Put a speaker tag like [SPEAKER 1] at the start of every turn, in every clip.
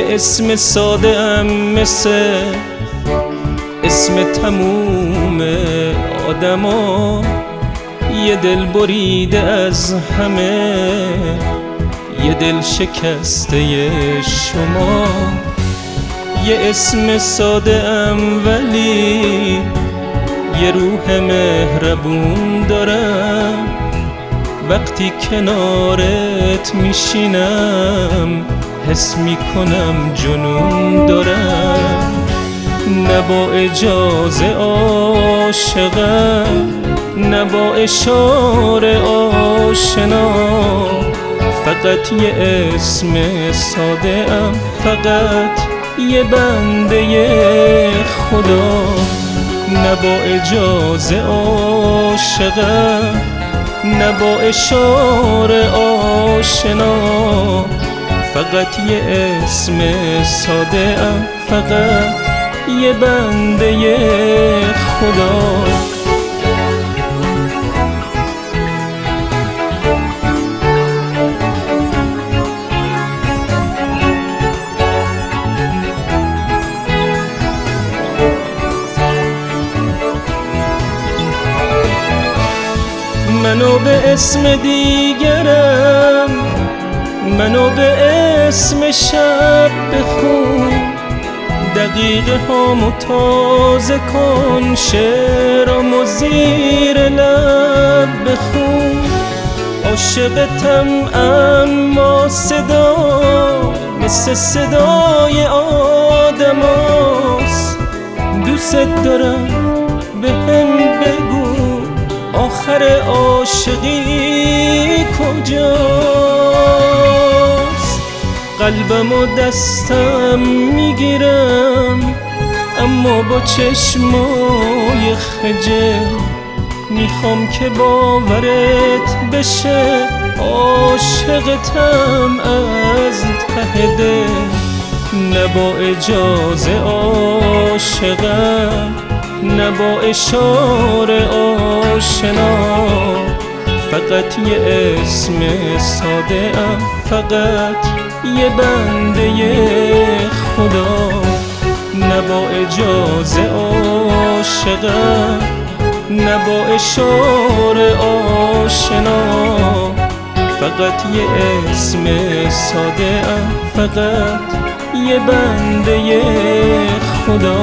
[SPEAKER 1] اسم ساده ام مثل اسم تموم آدما، یه دل بریده از همه، یه دل شکسته شما. یه اسم ساده ام ولی یه روح مهربون دارم، وقتی کنارت میشینم حس میکنم جنون دارم. نه با اجازه عاشقم، نه با اشاره آشنا، فقط یه اسم ساده ام، فقط یه بنده خدا. نه با اجازه عاشقم، نه با اشاره آشنا، فقط یه اسم ساده ام، فقط یه بنده خدا. منو به اسم دیگرم، منو به اسم شب بخون، دقیقه هامو تازه کن، شعرامو زیر لب بخون. عاشقتم اما صدا مثل صدای آدماست، دوست دارم بهم بگو آخر عاشقی کجاست. قلبم و دستم میگیرم اما با چشمای خجل، میخوام که باورت بشه عاشقتم از ته دل. نه با اجازه عاشقم، نه با اشاره آشنا، فقط یه اسم ساده ام، فقط یه بنده خدا. نه با اجازه عاشقم، نه با اشاره آشنا، فقط یه اسم ساده ام، فقط یه بنده خدا.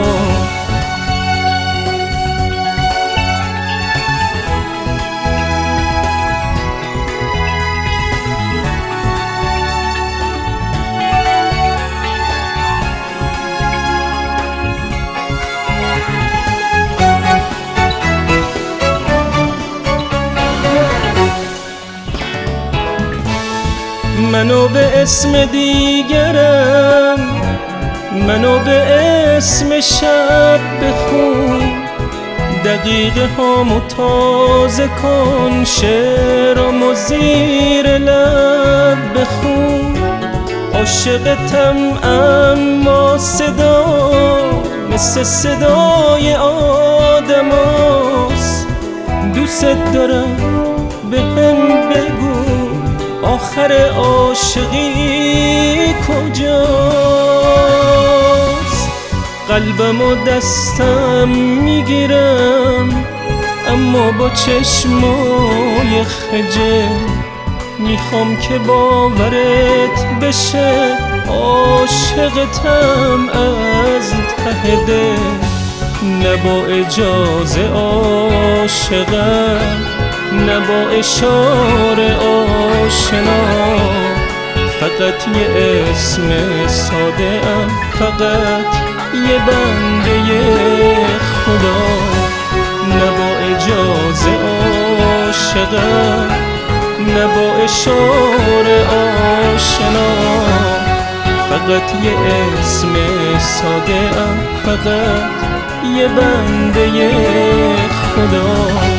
[SPEAKER 1] منو به اسم دیگرم، منو به اسم شب بخون، دقیقه هامو تازه کن، شعرامو زیر لب بخون. عاشقتم اما صدا مثل صدای آدماست، دوست دارم بهم بگو آخر عاشقی کجاست. قلبم و دستم میگیرم اما با چشمای خجل، میخوام که باورت بشه عاشقتم از ته دل. نه با اجازه عاشقم، نه با اشاره آشنا، فقط یه اسم ساده ام، فقط یه بنده خدا. نه با اجازه عاشقم، نه با اشاره آشنا، فقط یه اسم ساده ام، فقط یه بنده خدا.